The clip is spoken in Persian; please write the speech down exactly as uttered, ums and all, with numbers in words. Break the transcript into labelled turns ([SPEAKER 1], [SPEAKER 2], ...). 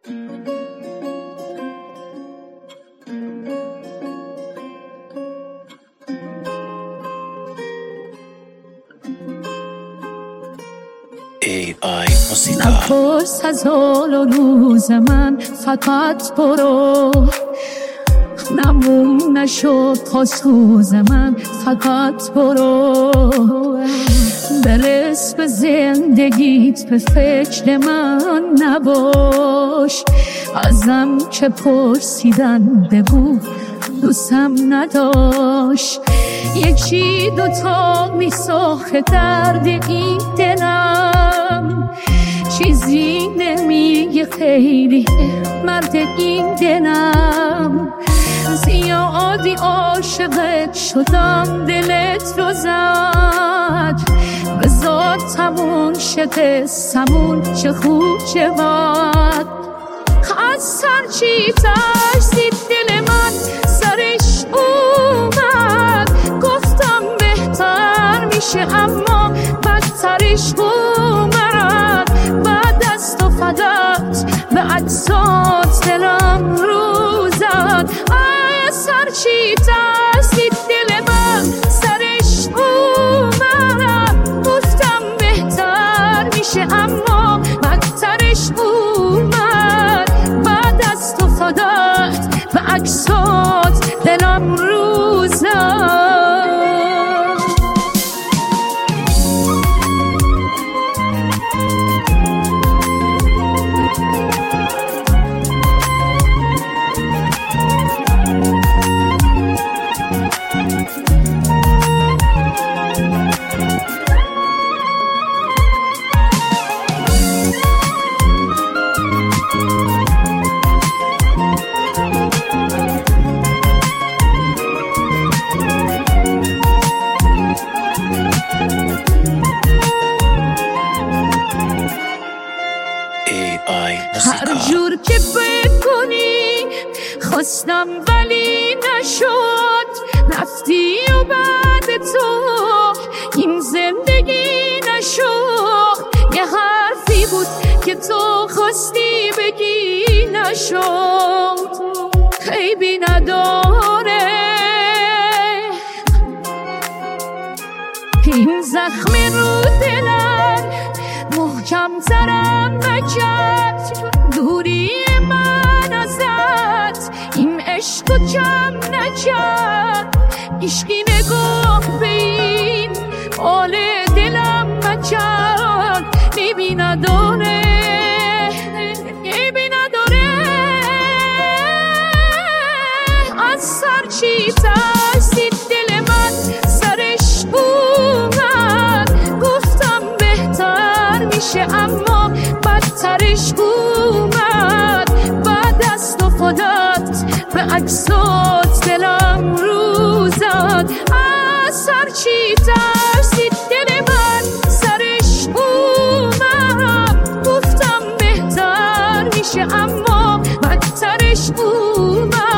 [SPEAKER 1] ای آی موسیقا.
[SPEAKER 2] نپرس از حال و روز من، فقط برو. نمون نشد تا سوز من، فقط برو. برس به زندگیت، به فکر من نباش. ازم که پرسیدن بگو دوستم نداشت. یکی دوتا میساخه درد این دلم، چیزی نمیگه خیلی مرد این دلم. زیادی عاشقت شدم دلت رو زد، بذار تمون شه قصه‌مون، چه خوب چه بد. از هرچی ترسید دل من سرش اومد، گفتم بهتر میشه اما بدترش اومد. بعد از تو فدات به عکسات دلم رو زد. از هرچی ترسید دل من سرش اومد، گفتم بهتر میشه اما بدترش اومد. بعد از تو فدات به عکسات دلم رو زد. هر جور که بکنی خواستم ولی نشد، رفتی و بعد تو این زندگی نشد. یه حرفی بود که تو خواستی بگی نشد، عیبی نداره. این زخم رو دلم محکم ترم نکرد، دوری من ازت این عشق رو کم نکرد. عشقی نگاه به این حال دلم نکرد، عیبی نداره، عیبی نداره. از هرچی ترسید دل من سرش اومد، گفتم بهتر میشه اما بدترش اومد. بعد از تو فدات به عکسات دلم رو زد. از هرچی ترسید دل من سرش اومد، گفتم بهتر میشه اما بدترش اومد.